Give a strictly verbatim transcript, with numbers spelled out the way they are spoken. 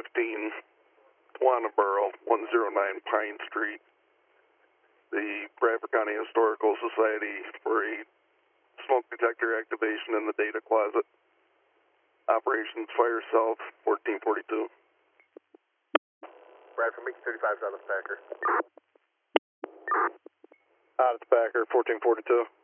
fifteen, Wanaboro, one oh nine Pine Street. The Bradford County Historical Society for a smoke detector activation in the data closet. Operations Fire South, fourteen forty-two. Bradford, make thirty-five on the Packer. Out of the Packer, fourteen forty-two.